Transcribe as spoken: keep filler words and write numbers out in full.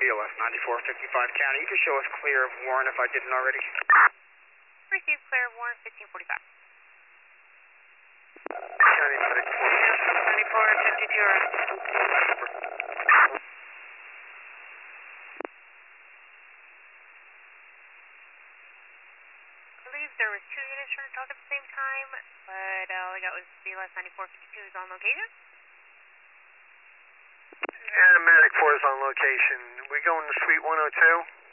B L S ninety-four fifty-five County. You can show us clear of Warren if I didn't already. Receive clear of Warren, fifteen forty-five. County medic four. ninety-four fifty-two. I believe there was two units trying to talk at the same time, but uh, all I got was B L S ninety-four fifty-two is on location. And medic four is on location. We going to suite one oh two?